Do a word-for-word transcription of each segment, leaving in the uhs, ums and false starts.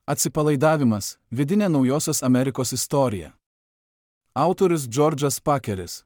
Atsipalaidavimas – vidinė naujosios Amerikos istorija. Autorius Džordžas Pakeris.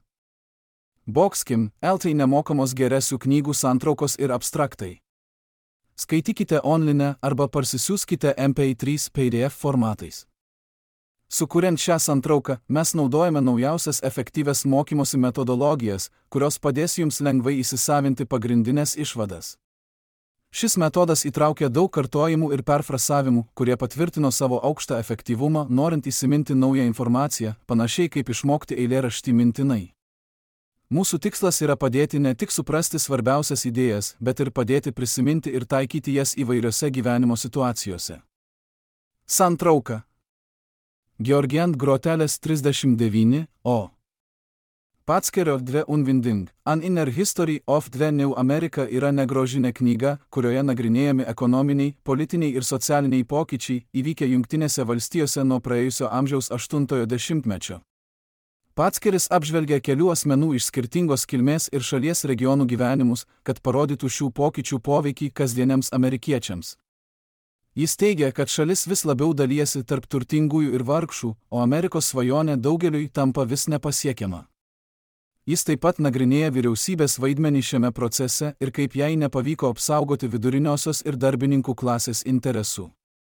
Boxkim, eltai nemokamos geresių knygų santraukos ir abstraktai. Skaitykite online arba parsisiųskite M P trys P D F formatais. Sukuriant šią santrauką, mes naudojame naujausias efektyvias mokymosi metodologijas, kurios padės jums lengvai įsisavinti pagrindinės išvadas. Šis metodas įtraukia daug kartojimų ir perfrasavimų, kurie patvirtino savo aukštą efektyvumą, norint įsiminti naują informaciją, panašiai kaip išmokti eilėraštį mintinai. Mūsų tikslas yra padėti ne tik suprasti svarbiausias idėjas, bet ir padėti prisiminti ir taikyti jas įvairiose gyvenimo situacijose. Santrauka. Georgian Grotelės trisdešimt devyni, o. Patskerio Dve Unvinding, An Inner History of the New America yra negrožinė knyga, kurioje nagrinėjami ekonominiai, politiniai ir socialiniai pokyčiai įvykę Jungtinėse valstijose nuo praėjusio amžiaus aštuntojo dešimtmečio. Patskeris apžvelgia kelių asmenų iš skirtingos kilmės ir šalies regionų gyvenimus, kad parodytų šių pokyčių poveikį kasdieniams amerikiečiams. Jis teigia, kad šalis vis labiau dalijasi tarp turtingųjų ir vargšų, o Amerikos svajonė daugeliui tampa vis nepasiekiama. Jis taip pat nagrinėja vyriausybės vaidmenį šiame procese ir kaip jai nepavyko apsaugoti viduriniosios ir darbininkų klasės interesų.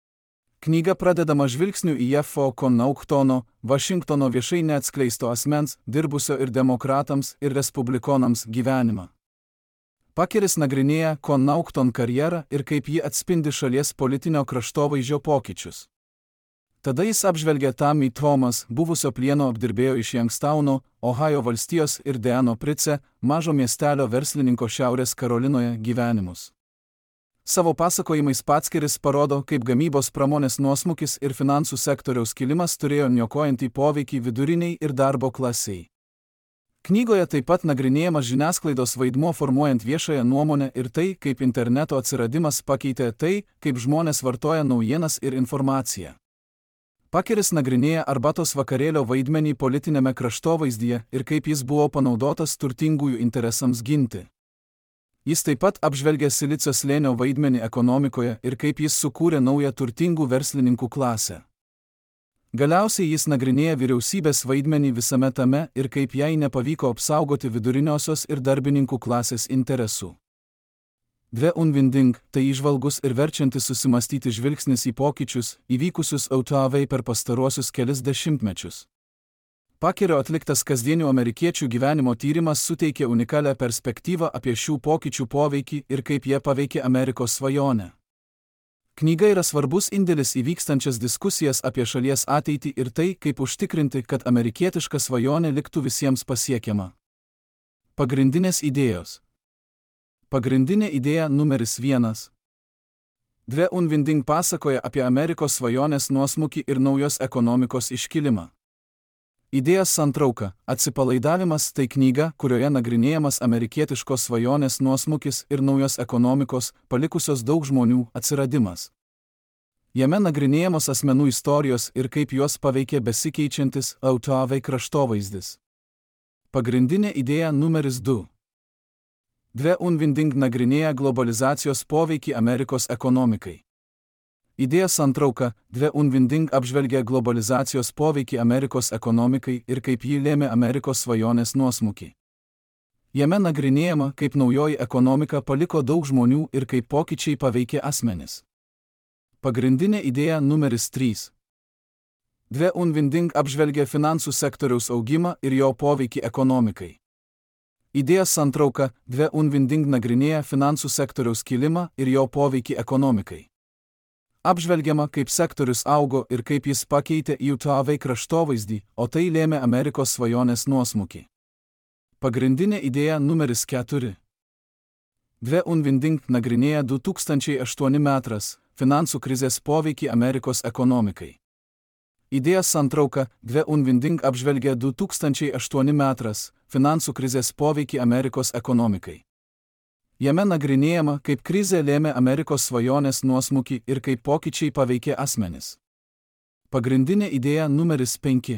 Knyga pradedama žvilgsniu į Jeffo Connaughtono, Vašingtono viešai neatskleisto asmens, dirbusio ir demokratams, ir respublikonams gyvenimą. Pakeris nagrinėja Connaughton karjerą ir kaip ji atspindi šalies politinio kraštovaizdžio pokyčius. Tada jis apžvelgia Tammy Thomas, buvusio plieno apdirbėjo iš Youngstowno, Ohajo valstijos ir Deano Price, mažo miestelio verslininko Šiaurės Karolinoje gyvenimus. Savo pasakojimais Patskeris parodo, kaip gamybos pramonės nuosmukis ir finansų sektoriaus kilimas turėjo niokojantį poveikį viduriniai ir darbo klasiai. Knygoje taip pat nagrinėjamas žiniasklaidos vaidmuo formuojant viešąją nuomonę ir tai, kaip interneto atsiradimas pakeitė tai, kaip žmonės vartoja naujienas ir informaciją. Pakeris nagrinėja arbatos vakarėlio vaidmenį politinėme kraštovaizdyje ir kaip jis buvo panaudotas turtingųjų interesams ginti. Jis taip pat apžvelgia Silicio slėnio vaidmenį ekonomikoje ir kaip jis sukūrė naują turtingų verslininkų klasę. Galiausiai jis nagrinėja vyriausybės vaidmenį visame tame ir kaip jai nepavyko apsaugoti viduriniosios ir darbininkų klasės interesų. Dve Unvinding – tai įžvalgus ir verčiantis susimastyti žvilgsnis į pokyčius, įvykusius Otavai per pastaruosius kelis dešimtmečius. Pakerio atliktas kasdienių amerikiečių gyvenimo tyrimas suteikė unikalią perspektyvą apie šių pokyčių poveikį ir kaip jie paveikė Amerikos svajonę. Knyga yra svarbus indėlis į vykstančias diskusijas apie šalies ateitį ir tai, kaip užtikrinti, kad amerikietiška svajonė liktų visiems pasiekiama. Pagrindinės idėjos. Pagrindinė idėja numeris vienas. Dve Unvinding pasakoja apie Amerikos svajonės nuosmukį ir naujos ekonomikos iškilimą. Idėjos santrauka – Atsipalaidavimas tai knyga, kurioje nagrinėjamas amerikietiškos svajonės nuosmukis ir naujos ekonomikos, palikusios daug žmonių, atsiradimas. Jame nagrinėjamos asmenų istorijos ir kaip juos paveikė besikeičiantis Otavai kraštovaizdis. Pagrindinė idėja numeris du. Dve Unvinding nagrinėja globalizacijos poveikį Amerikos ekonomikai. Idėjos santrauka Dve Unvinding apžvelgia globalizacijos poveikį Amerikos ekonomikai ir kaip jį lėmė Amerikos svajonės nuosmukį. Jame nagrinėjama, kaip naujoji ekonomika paliko daug žmonių ir kaip pokyčiai paveikė asmenis. Pagrindinė idėja numeris trys. Dve Unvinding apžvelgia finansų sektoriaus augimą ir jo poveikį ekonomikai. Idėjos santrauka Dve Unvinding nagrinėja finansų sektoriaus kilimą ir jo poveikį ekonomikai. Apžvelgiama, kaip sektorius augo ir kaip jis pakeitė Otavai kraštovaizdį, o tai lėmė Amerikos svajonės nuosmukį. Pagrindinė idėja numeris keturi. Dve Unvinding nagrinėja du tūkstančiai aštuoni metras finansų krizės poveikį Amerikos ekonomikai. Idėjos santrauka Dve Unvinding apžvelgia du tūkstančiai aštuoni metras finansų krizės poveikį Amerikos ekonomikai. Jame nagrinėjama, kaip krizė lėmė Amerikos svajonės nuosmukį ir kaip pokyčiai paveikė asmenis. Pagrindinė idėja numeris penki.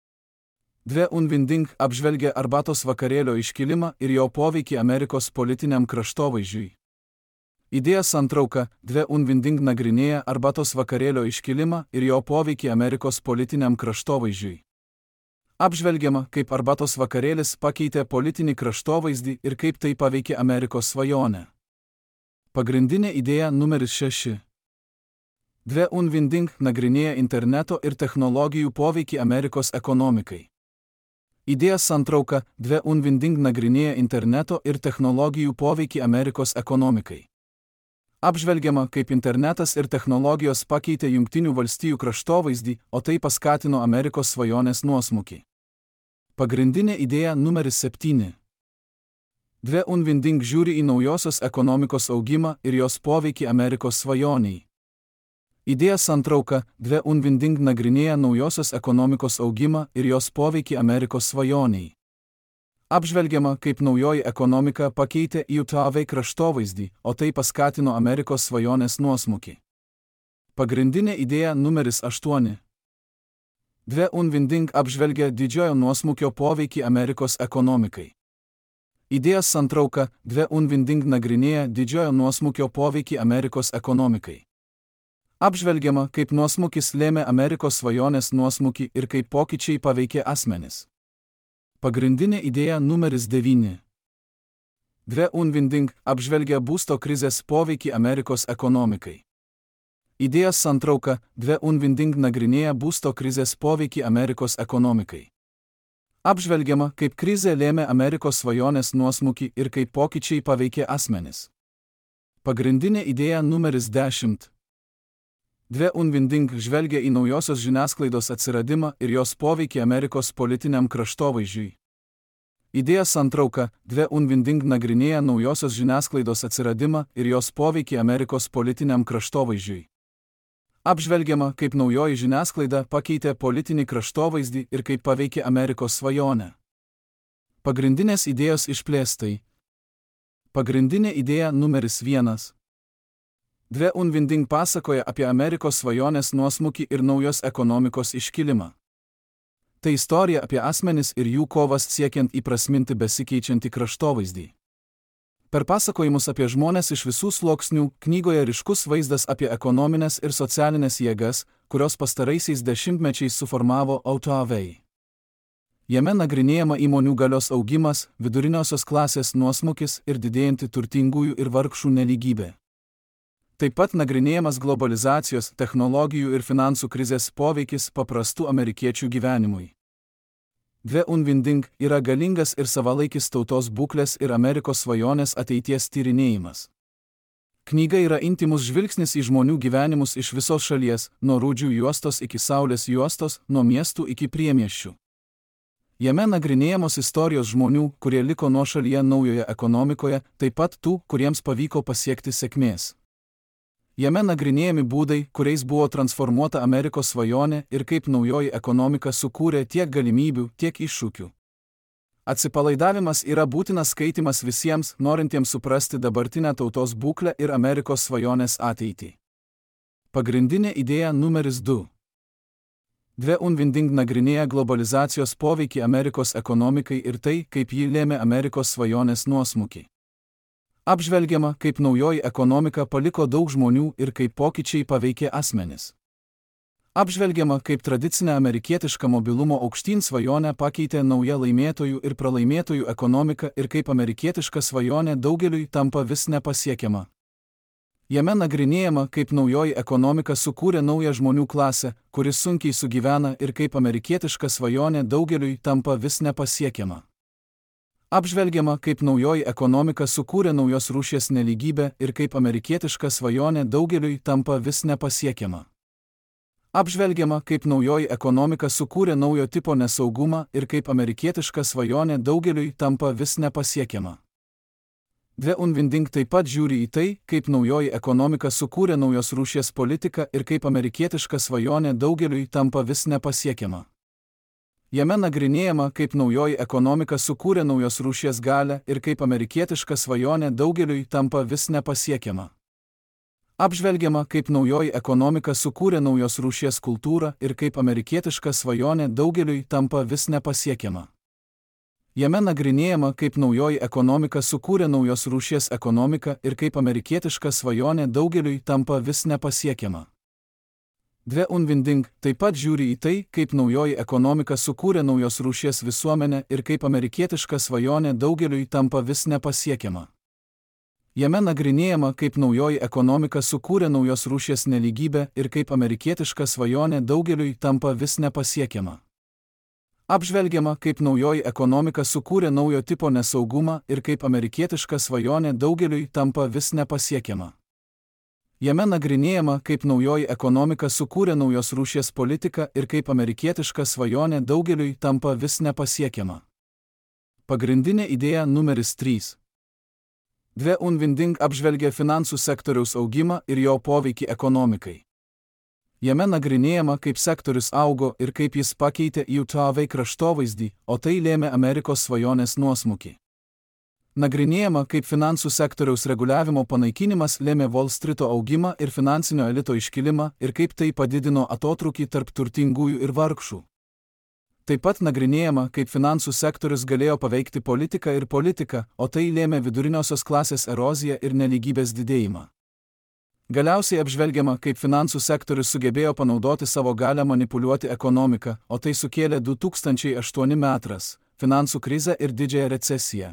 Dve Unvinding apžvelgia arbatos vakarėlio iškilimą ir jo poveikį Amerikos politiniam kraštovaizdžiui. Idėjas santrauka, Dve Unvinding nagrinėja arbatos vakarėlio iškilimą ir jo poveikį Amerikos politiniam kraštovaizdžiui. Apžvelgiama, kaip arbatos vakarėlis pakeitė politinį kraštovaizdį ir kaip tai paveikė Amerikos svajonę. Pagrindinė idėja numeris šeši. Dve Unvinding nagrinėja interneto ir technologijų poveikį Amerikos ekonomikai. Idėjas santrauka, Dve Unvinding nagrinėja interneto ir technologijų poveikį Amerikos ekonomikai. Apžvelgiama, kaip internetas ir technologijos pakeitė Jungtinių valstijų kraštovaizdį, o tai paskatino Amerikos svajonės nuosmukį. Pagrindinė idėja numeris septyni. Dve Unvinding žiūri į naujosios ekonomikos augimą ir jos poveikį Amerikos svajoniai. Idėjas santrauka, Dve Unvinding nagrinėja naujosios ekonomikos augimą ir jos poveikį Amerikos svajoniai. Apžvelgiama, kaip naujoji ekonomika pakeitė U T A V kraštovaizdį, o tai paskatino Amerikos svajonės nuosmukį. Pagrindinė idėja numeris aštuoni. Dve Unvinding apžvelgia didžiojo nuosmukio poveikį Amerikos ekonomikai. Idėjas santrauka, Dve Unvinding nagrinėja didžiojo nuosmukio poveikį Amerikos ekonomikai. Apžvelgiama, kaip nuosmukis lėmė Amerikos svajonės nuosmukį ir kaip pokyčiai paveikė asmenis. Pagrindinė idėja numeris devyni. Dve Unvinding apžvelgia būsto krizės poveikį Amerikos ekonomikai. Idėjas santrauka, Dve Unvinding nagrinėja būsto krizės poveikį Amerikos ekonomikai. Apžvelgiama, kaip krizė lėmė Amerikos svajonės nuosmukį ir kaip pokyčiai paveikė asmenis. Pagrindinė idėja numeris dešimt. Dve Unvinding žvelgia į naujosios žiniasklaidos atsiradimą ir jos poveikį Amerikos politiniam kraštovaizdžiui. Idėjas santrauka, Dve Unvinding nagrinėja naujosios žiniasklaidos atsiradimą ir jos poveikį Amerikos politiniam kraštovaizdžiui. Apžvelgiama, kaip naujoji žiniasklaida pakeitė politinį kraštovaizdį ir kaip paveikė Amerikos svajonę. Pagrindinės idėjos išplėstai. Pagrindinė idėja numeris vienas. Dve Unvinding pasakoja apie Amerikos svajonės nuosmukį ir naujos ekonomikos iškilimą. Tai istorija apie asmenis ir jų kovas siekiant įprasminti besikeičiantį kraštovaizdį. Per pasakojimus apie žmones iš visų sluoksnių, knygoje ryškus vaizdas apie ekonominės ir socialinės jėgas, kurios pastaraisiais dešimtmečiais suformavo U T A V. Jame nagrinėjama įmonių galios augimas, viduriniosios klasės nuosmukis ir didėjanti turtingųjų ir vargšų nelygybė. Taip pat nagrinėjamas globalizacijos, technologijų ir finansų krizės poveikis paprastų amerikiečių gyvenimui. Dve Unvinding yra galingas ir savalaikis tautos būklės ir Amerikos svajonės ateities tyrinėjimas. Knyga yra intymus žvilgsnis į žmonių gyvenimus iš visos šalies, nuo Rūdžių juostos iki Saulės juostos, nuo miestų iki priemiesčių. Jame nagrinėjamos istorijos žmonių, kurie liko nuošalyje naujoje ekonomikoje, taip pat tų, kuriems pavyko pasiekti sėkmės. Jame nagrinėjami būdai, kuriais buvo transformuota Amerikos svajonė ir kaip naujoji ekonomika sukūrė tiek galimybių, tiek iššūkių. Atsipalaidavimas yra būtinas skaitymas visiems, norintiems suprasti dabartinę tautos būklę ir Amerikos svajonės ateitį. Pagrindinė idėja numeris du. Dve Unvinding nagrinėja globalizacijos poveikį Amerikos ekonomikai ir tai, kaip ji lėmė Amerikos svajonės nuosmukį. Apžvelgiama, kaip naujoji ekonomika paliko daug žmonių ir kaip pokyčiai paveikė asmenis. Apžvelgiama, kaip tradicinę amerikietišką mobilumo aukštyn svajonę pakeitė nauja laimėtojų ir pralaimėtojų ekonomika ir kaip amerikietiška svajonė daugeliui tampa vis nepasiekiama. Jame nagrinėjama, kaip naujoji ekonomika sukūrė naują žmonių klasę, kuris sunkiai sugyvena ir kaip amerikietiška svajonė daugeliui tampa vis nepasiekiama. Apžvelgiama, kaip naujoji ekonomika sukūrė naujos rūšies nelygybę ir kaip amerikietiška svajonė daugeliui tampa vis nepasiekiama. Apžvelgiama, kaip naujoji ekonomika sukūrė naujo tipo nesaugumą ir kaip amerikietiška svajonė daugeliui tampa vis nepasiekiama. Dve Unvinding taip pat žiūri į tai, kaip naujoji ekonomika sukūrė naujos rūšies politiką ir kaip amerikietiška svajonė daugeliui tampa vis nepasiekiama. Jame nagrinėjama, kaip naujoji ekonomika sukūrė naujos rūšies galią ir kaip amerikietiška svajonė daugeliui tampa vis nepasiekiama. Apžvelgiama, kaip naujoji ekonomika sukūrė naujos rūšies kultūrą ir kaip amerikietiška svajonė daugeliui tampa vis nepasiekiama. Jame nagrinėjama, kaip naujoji ekonomika sukūrė naujos rūšies ekonomiką ir kaip amerikietiška svajonė daugeliui tampa vis nepasiekiama. Dve Unvinding taip pat žiūri į tai, kaip naujoji ekonomika sukūrė naujos rūšies visuomenę ir kaip amerikietiška svajonė daugeliui tampa vis nepasiekiama. Jame nagrinėjama, kaip naujoji ekonomika sukūrė naujos rūšies nelygybę ir kaip amerikietiška svajonė daugeliui tampa vis nepasiekiama. Apžvelgiama, kaip naujoji ekonomika sukūrė naujo tipo nesaugumą ir kaip amerikietiška svajonė daugeliui tampa vis nepasiekiama. Jame nagrinėjama, kaip naujoji ekonomika sukūrė naujos rūšies politiką ir kaip amerikietiška svajonė daugeliui tampa vis nepasiekiama. Pagrindinė idėja numeris trys. Dve Unvinding apžvelgia finansų sektoriaus augimą ir jo poveikį ekonomikai. Jame nagrinėjama, kaip sektorius augo ir kaip jis pakeitė U T V kraštovaizdį, o tai lėmė Amerikos svajonės nuosmukį. Nagrinėjama, kaip finansų sektoriaus reguliavimo panaikinimas lėmė Wall Streeto augimą ir finansinio elito iškilimą ir kaip tai padidino atotrūkį tarp turtingųjų ir vargšų. Taip pat nagrinėjama, kaip finansų sektorius galėjo paveikti politiką ir politiką, o tai lėmė viduriniosios klasės eroziją ir nelygybės didėjimą. Galiausiai apžvelgiama, kaip finansų sektorius sugebėjo panaudoti savo galią manipuliuoti ekonomiką, o tai sukėlė du tūkstančiai aštuoni metais finansų krizę ir didžiąją recesiją.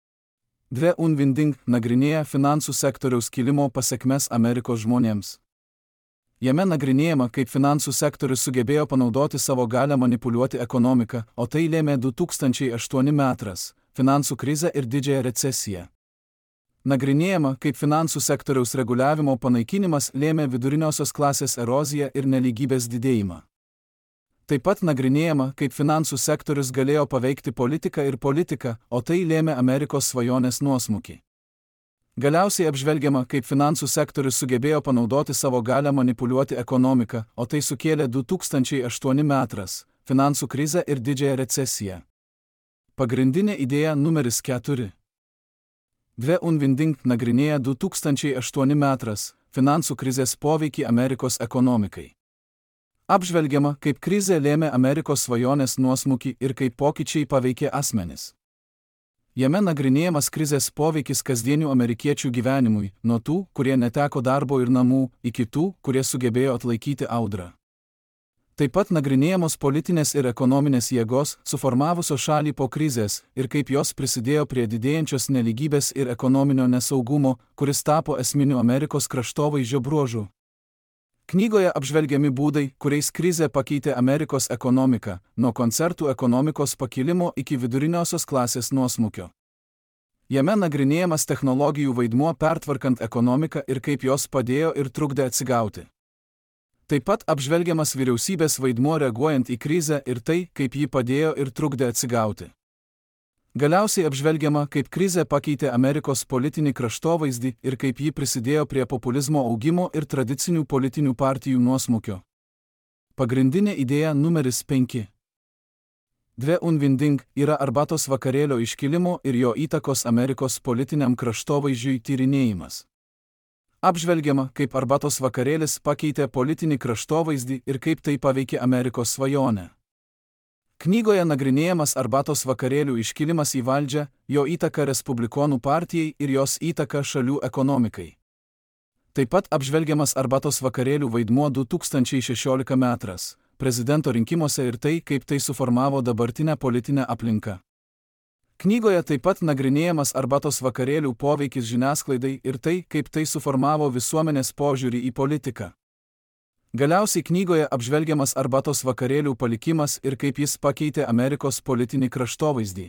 Dve Unvinding nagrinėja finansų sektoriaus kilimo pasekmes Amerikos žmonėms. Jame nagrinėjama, kaip finansų sektorius sugebėjo panaudoti savo galią manipuliuoti ekonomiką, o tai lėmė du tūkstančiai aštuoni metais finansų krizę ir didžiąją recesiją. Nagrinėjama, kaip finansų sektoriaus reguliavimo panaikinimas lėmė viduriniosios klasės eroziją ir nelygybės didėjimą. Taip pat nagrinėjama, kaip finansų sektorius galėjo paveikti politiką ir politiką, o tai lėmė Amerikos svajonės nuosmukį. Galiausiai apžvelgiama, kaip finansų sektorius sugebėjo panaudoti savo galią manipuliuoti ekonomiką, o tai sukėlė du tūkstančiai aštuoni metais finansų krizę ir didžiąją recesiją. Pagrindinė idėja numeris keturi. Dve Unvinding nagrinėja du tūkstančiai aštuoni metais finansų krizės poveikį Amerikos ekonomikai. Apžvelgiama, kaip krizė lėmė Amerikos svajonės nuosmukį ir kaip pokyčiai paveikė asmenis. Jame nagrinėjamas krizės poveikis kasdienių amerikiečių gyvenimui, nuo tų, kurie neteko darbo ir namų, iki tų, kurie sugebėjo atlaikyti audrą. Taip pat nagrinėjamos politinės ir ekonominės jėgos, suformavusios šalį po krizės, ir kaip jos prisidėjo prie didėjančios nelygybės ir ekonominio nesaugumo, kuris tapo esminiu Amerikos kraštovaizdžio bruožu. Knygoje apžvelgiami būdai, kuriais krizė pakeitė Amerikos ekonomiką, nuo koncertų ekonomikos pakilimo iki viduriniosios klasės nuosmukio. Jame nagrinėjamas technologijų vaidmuo pertvarkant ekonomiką ir kaip jos padėjo ir trukdė atsigauti. Taip pat apžvelgiamas vyriausybės vaidmuo reaguojant į krizę ir tai, kaip ji padėjo ir trukdė atsigauti. Galiausiai apžvelgiama, kaip krizė pakeitė Amerikos politinį kraštovaizdį ir kaip ji prisidėjo prie populizmo augimo ir tradicinių politinių partijų nuosmukio. Pagrindinė idėja numeris penki. Dve Unvinding yra arbatos vakarėlio iškilimo ir jo įtakos Amerikos politiniam kraštovaizdžiui tyrinėjimas. Apžvelgiama, kaip arbatos vakarėlis pakeitė politinį kraštovaizdį ir kaip tai paveikė Amerikos svajonę. Knygoje nagrinėjamas arbatos vakarėlių iškilimas į valdžią, jo įtaka Respublikonų partijai ir jos įtaka šalių ekonomikai. Taip pat apžvelgiamas arbatos vakarėlių vaidmuo du tūkstančiai šešioliktais metais prezidento rinkimuose ir tai, kaip tai suformavo dabartinę politinę aplinką. Knygoje taip pat nagrinėjamas arbatos vakarėlių poveikis žiniasklaidai ir tai, kaip tai suformavo visuomenės požiūrį į politiką. Galiausiai knygoje apžvelgiamas arbatos vakarėlių palikimas ir kaip jis pakeitė Amerikos politinį kraštovaizdį.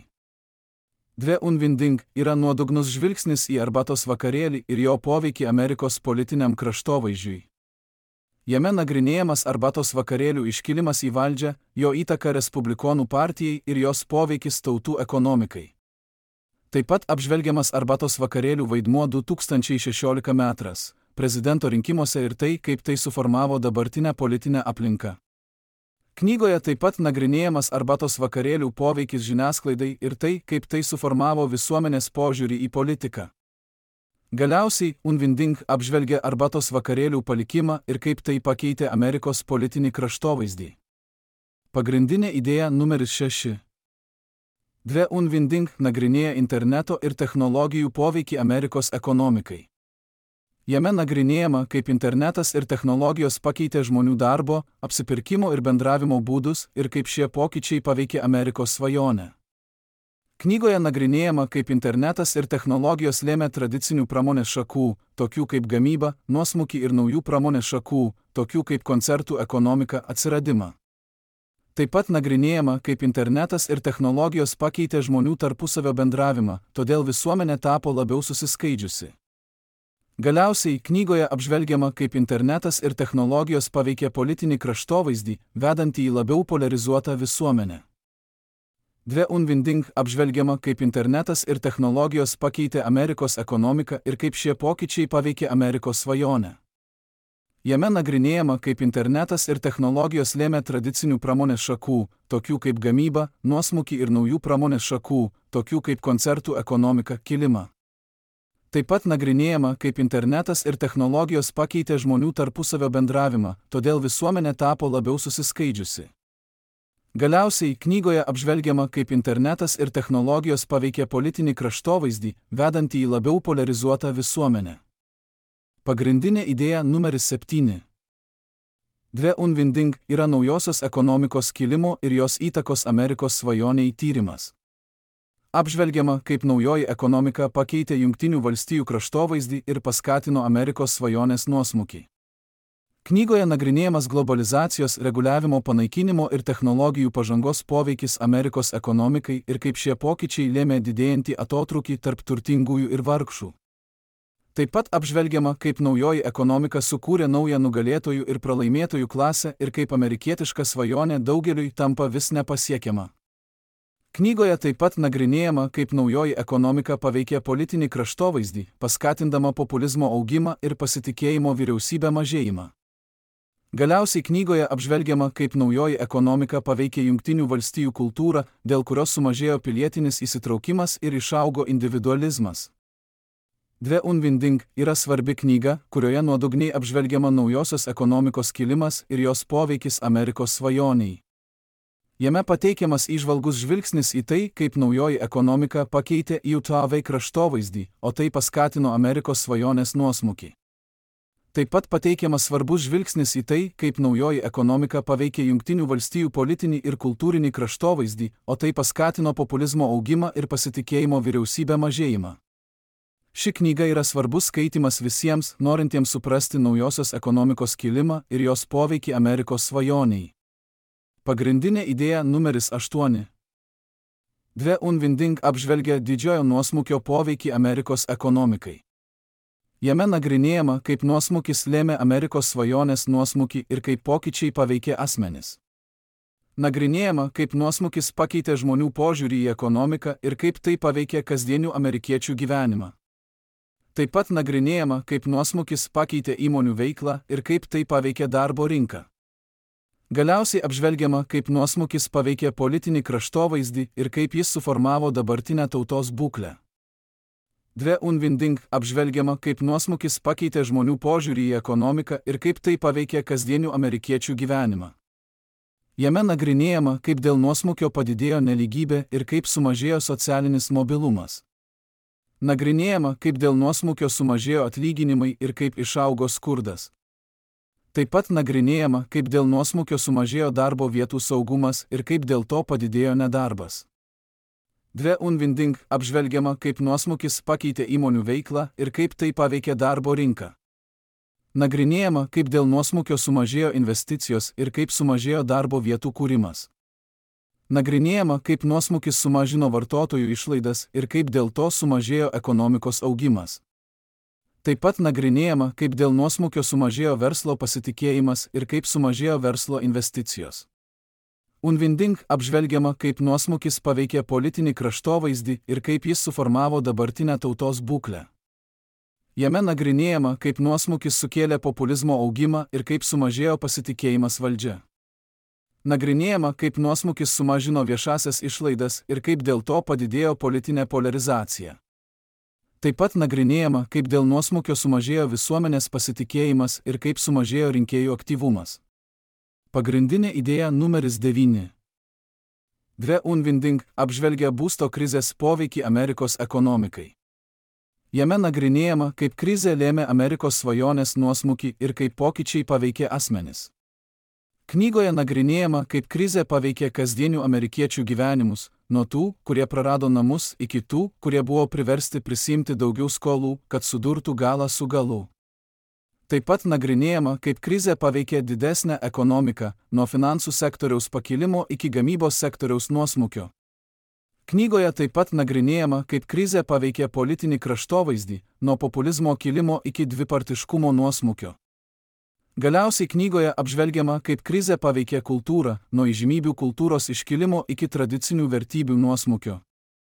Dve Unvinding yra nuodugnus žvilgsnis į arbatos vakarėlį ir jo poveikį Amerikos politiniam kraštovaizdžiui. Jame nagrinėjamas arbatos vakarėlių iškilimas į valdžią, jo įtaka Respublikonų partijai ir jos poveikis tautų ekonomikai. Taip pat apžvelgiamas arbatos vakarėlių vaidmuo du tūkstančiai šešioliktais metais prezidento rinkimuose ir tai, kaip tai suformavo dabartinę politinę aplinką. Knygoje taip pat nagrinėjamas arbatos vakarėlių poveikis žiniasklaidai ir tai, kaip tai suformavo visuomenės požiūrį į politiką. Galiausiai Unvinding apžvelgia arbatos vakarėlių palikimą ir kaip tai pakeitė Amerikos politinį kraštovaizdį. Pagrindinė idėja numeris šeši. Dve Unwinding nagrinėja interneto ir technologijų poveikį Amerikos ekonomikai. Jame nagrinėjama, kaip internetas ir technologijos pakeitė žmonių darbo, apsipirkimo ir bendravimo būdus ir kaip šie pokyčiai paveikė Amerikos svajonę. Knygoje nagrinėjama, kaip internetas ir technologijos lėmė tradicinių pramonės šakų, tokių kaip gamyba, nuosmukį ir naujų pramonės šakų, tokių kaip koncertų ekonomika, atsiradimą. Taip pat nagrinėjama, kaip internetas ir technologijos pakeitė žmonių tarpusavio bendravimą, todėl visuomenė tapo labiau susiskaidžiusi. Galiausiai knygoje apžvelgiama, kaip internetas ir technologijos paveikė politinį kraštovaizdį, vedantį į labiau polarizuotą visuomenę. Dve Unwinding apžvelgiama, kaip internetas ir technologijos pakeitė Amerikos ekonomiką ir kaip šie pokyčiai paveikė Amerikos svajonę. Jame nagrinėjama, kaip internetas ir technologijos lėmė tradicinių pramonės šakų, tokių kaip gamyba, nuosmukį ir naujų pramonės šakų, tokių kaip koncertų ekonomika, kilimą. Taip pat nagrinėjama, kaip internetas ir technologijos pakeitė žmonių tarpusavio bendravimą, todėl visuomenė tapo labiau susiskaidžiusi. Galiausiai knygoje apžvelgiama, kaip internetas ir technologijos paveikė politinį kraštovaizdį, vedantį į labiau polarizuotą visuomenę. Pagrindinė idėja numeris septyni. Dve Unwinding yra naujosios ekonomikos kilimo ir jos įtakos Amerikos svajoniai tyrimas. Apžvelgiama, kaip naujoji ekonomika pakeitė Jungtinių valstijų kraštovaizdį ir paskatino Amerikos svajonės nuosmukį. Knygoje nagrinėjamas globalizacijos, reguliavimo panaikinimo ir technologijų pažangos poveikis Amerikos ekonomikai ir kaip šie pokyčiai lėmė didėjantį atotrūkį tarp turtingųjų ir vargšų. Taip pat apžvelgiama, kaip naujoji ekonomika sukūrė naują nugalėtojų ir pralaimėtojų klasę ir kaip amerikietiška svajonė daugeliui tampa vis nepasiekiama. Knygoje taip pat nagrinėjama, kaip naujoji ekonomika paveikė politinį kraštovaizdį, paskatindama populizmo augimą ir pasitikėjimo vyriausybę mažėjimą. Galiausiai knygoje apžvelgiama, kaip naujoji ekonomika paveikė Jungtinių valstijų kultūrą, dėl kurios sumažėjo pilietinis įsitraukimas ir išaugo individualizmas. Dve Unwinding yra svarbi knyga, kurioje nuodugniai apžvelgiama naujosios ekonomikos kilimas ir jos poveikis Amerikos svajoniai. Jame pateikiamas įžvalgus žvilgsnis į tai, kaip naujoji ekonomika pakeitė jav kraštovaizdį, o tai paskatino Amerikos svajonės nuosmukį. Taip pat pateikiamas svarbus žvilgsnis į tai, kaip naujoji ekonomika paveikė Jungtinių valstijų politinį ir kultūrinį kraštovaizdį, o tai paskatino populizmo augimą ir pasitikėjimo vyriausybę mažėjimą. Ši knyga yra svarbus skaitymas visiems, norintiems suprasti naujosios ekonomikos kilimą ir jos poveikį Amerikos svajoniai. Pagrindinė idėja numeris aštuoni. Dve Unwinding apžvelgia didžiojo nuosmukio poveikį Amerikos ekonomikai. Jame nagrinėjama, kaip nuosmukis lėmė Amerikos svajonės nuosmukį ir kaip pokyčiai paveikė asmenis. Nagrinėjama, kaip nuosmukis pakeitė žmonių požiūrį į ekonomiką ir kaip tai paveikė kasdienių amerikiečių gyvenimą. Taip pat nagrinėjama, kaip nuosmukis pakeitė įmonių veiklą ir kaip tai paveikė darbo rinką. Galiausiai apžvelgiama, kaip nuosmukis paveikė politinį kraštovaizdį ir kaip jis suformavo dabartinę tautos būklę. Dve Unwinding apžvelgiama, kaip nuosmukis pakeitė žmonių požiūrį į ekonomiką ir kaip tai paveikė kasdienių amerikiečių gyvenimą. Jame nagrinėjama, kaip dėl nuosmukio padidėjo nelygybė ir kaip sumažėjo socialinis mobilumas. Nagrinėjama, kaip dėl nuosmukio sumažėjo atlyginimai ir kaip išaugo skurdas. Taip pat nagrinėjama, kaip dėl nuosmukio sumažėjo darbo vietų saugumas ir kaip dėl to padidėjo nedarbas. Dve Unwinding apžvelgiama, kaip nuosmukis pakeitė įmonių veiklą ir kaip tai paveikė darbo rinką. Nagrinėjama, kaip dėl nuosmukio sumažėjo investicijos ir kaip sumažėjo darbo vietų kūrimas. Nagrinėjama, kaip nuosmukis sumažino vartotojų išlaidas ir kaip dėl to sumažėjo ekonomikos augimas. Taip pat nagrinėjama, kaip dėl nuosmukio sumažėjo verslo pasitikėjimas ir kaip sumažėjo verslo investicijos. Unwinding apžvelgiama, kaip nuosmukis paveikė politinį kraštovaizdį ir kaip jis suformavo dabartinę tautos būklę. Jame nagrinėjama, kaip nuosmukis sukėlė populizmo augimą ir kaip sumažėjo pasitikėjimas valdžia. Nagrinėjama, kaip nuosmukis sumažino viešasias išlaidas ir kaip dėl to padidėjo politinė polarizacija. Taip pat nagrinėjama, kaip dėl nuosmukio sumažėjo visuomenės pasitikėjimas ir kaip sumažėjo rinkėjų aktyvumas. Pagrindinė idėja numeris devyni. Dve Unwinding apžvelgia būsto krizės poveikį Amerikos ekonomikai. Jame nagrinėjama, kaip krizė lėmė Amerikos svajonės nuosmukį ir kaip pokyčiai paveikė asmenis. Knygoje nagrinėjama, kaip krizė paveikė kasdienių amerikiečių gyvenimus, nuo tų, kurie prarado namus, iki tų, kurie buvo priversti prisimti daugiau skolų, kad sudurtų galą su galu. Taip pat nagrinėjama, kaip krizė paveikė didesnę ekonomiką, nuo finansų sektoriaus pakilimo iki gamybos sektoriaus nuosmukio. Knygoje taip pat nagrinėjama, kaip krizė paveikė politinį kraštovaizdį, nuo populizmo kilimo iki dvipartiškumo nuosmukio. Galiausiai knygoje apžvelgiama, kaip krizė paveikė kultūrą, nuo įžymybių kultūros iškilimo iki tradicinių vertybių nuosmukio.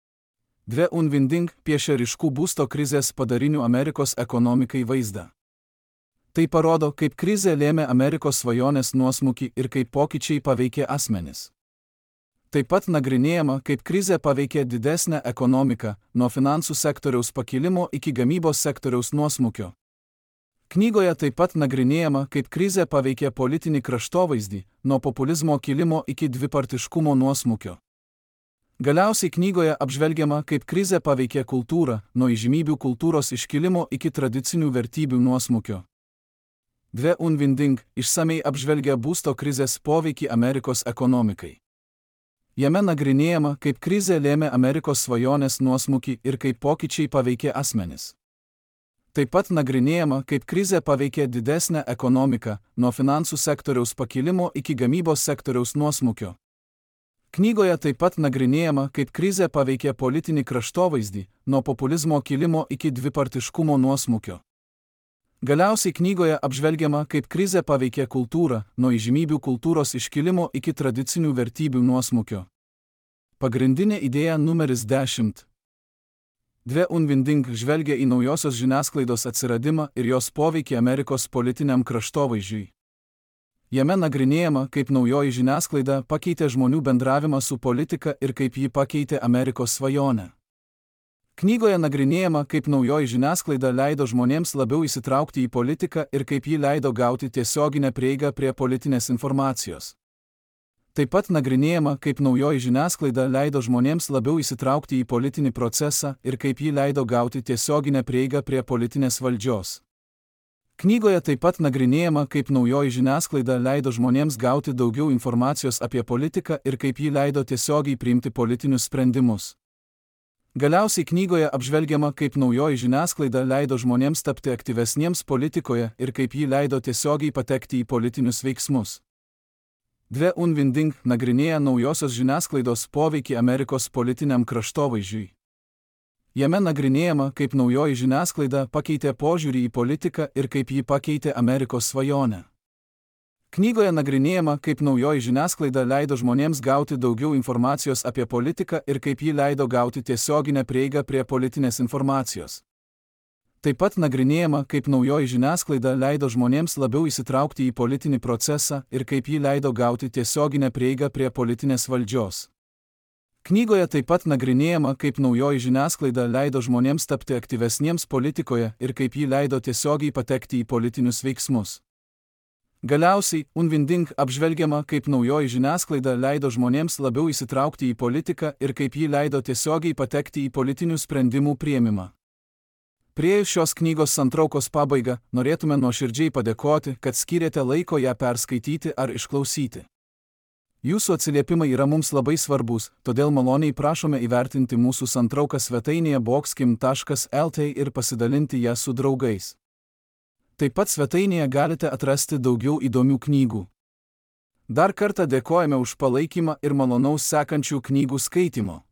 Dve Unwinding piešia ryškų būsto krizės padarinių Amerikos ekonomikai vaizdą. Tai parodo, kaip krizė lėmė Amerikos svajonės nuosmukį ir kaip pokyčiai paveikė asmenis. Taip pat nagrinėjama, kaip krizė paveikė didesnę ekonomiką, nuo finansų sektoriaus pakilimo iki gamybos sektoriaus nuosmukio. Knygoje taip pat nagrinėjama, kaip krizė paveikė politinį kraštovaizdį, nuo populizmo kilimo iki dvipartiškumo nuosmukio. Galiausiai knygoje apžvelgiama, kaip krizė paveikė kultūrą, nuo įžymybių kultūros iškilimo iki tradicinių vertybių nuosmukio. Dve Unwinding išsamei apžvelgia būsto krizės poveikį Amerikos ekonomikai. Jame nagrinėjama, kaip krizė lėmė Amerikos svajonės nuosmukį ir kaip pokyčiai paveikė asmenis. Taip pat nagrinėjama, kaip krizė paveikė didesnę ekonomiką, nuo finansų sektoriaus pakilimo iki gamybos sektoriaus nuosmukio. Knygoje taip pat nagrinėjama, kaip krizė paveikė politinį kraštovaizdį, nuo populizmo kilimo iki dvipartiškumo nuosmukio. Galiausiai knygoje apžvelgiama, kaip krizė paveikė kultūrą, nuo įžymybių kultūros iškilimo iki tradicinių vertybių nuosmukio. Pagrindinė idėja numeris dešimt. Dve Unwinding žvelgia į naujosios žiniasklaidos atsiradimą ir jos poveikį Amerikos politiniam kraštovaizdžiui. Jame nagrinėjama, kaip naujoji žiniasklaida pakeitė žmonių bendravimą su politika ir kaip ji pakeitė Amerikos svajonę. Knygoje nagrinėjama, kaip naujoji žiniasklaida leido žmonėms labiau įsitraukti į politiką ir kaip ji leido gauti tiesioginę prieigą prie politinės informacijos. Taip pat nagrinėjama, kaip naujoji žiniasklaida leido žmonėms labiau įsitraukti į politinį procesą ir kaip ji leido gauti tiesioginę prieigą prie politinės valdžios. Knygoje taip pat nagrinėjama, kaip naujoji žiniasklaida leido žmonėms gauti daugiau informacijos apie politiką ir kaip ji leido tiesiogiai priimti politinius sprendimus. Galiausiai knygoje apžvelgiama, kaip naujoji žiniasklaida leido žmonėms tapti aktyvesniems politikoje ir kaip ji leido tiesiogiai patekti į politinius veiksmus. Dve Unwinding nagrinėja naujosios žiniasklaidos poveikį Amerikos politiniam kraštovaizdžiui. Jame nagrinėjama, kaip naujoji žiniasklaida pakeitė požiūrį į politiką ir kaip ji pakeitė Amerikos svajonę. Knygoje nagrinėjama, kaip naujoji žiniasklaida leido žmonėms gauti daugiau informacijos apie politiką ir kaip ji leido gauti tiesioginę prieigą prie politinės informacijos. Taip pat nagrinėjama, kaip naujoji žiniasklaida leido žmonėms labiau įsitraukti į politinį procesą ir kaip ji leido gauti tiesioginę prieigą prie politinės valdžios. Knygoje taip pat nagrinėjama, kaip naujoji žiniasklaida leido žmonėms tapti aktyvesniems politikoje ir kaip ji leido tiesiogiai patekti į politinius veiksmus. Galiausiai, Unwinding apžvelgiama, kaip naujoji žiniasklaida leido žmonėms labiau įsitraukti į politiką ir kaip ji leido tiesiogiai patekti į politinių sprendimų priėmimą. Priėjus šios knygos santraukos pabaigą, norėtume nuoširdžiai padėkoti, kad skyrėte laiko ją perskaityti ar išklausyti. Jūsų atsiliepimai yra mums labai svarbus, todėl maloniai prašome įvertinti mūsų santrauką svetainėje boxkim taškas lt ir pasidalinti ją su draugais. Taip pat svetainėje galite atrasti daugiau įdomių knygų. Dar kartą dėkojame už palaikymą ir malonaus sekančių knygų skaitimo.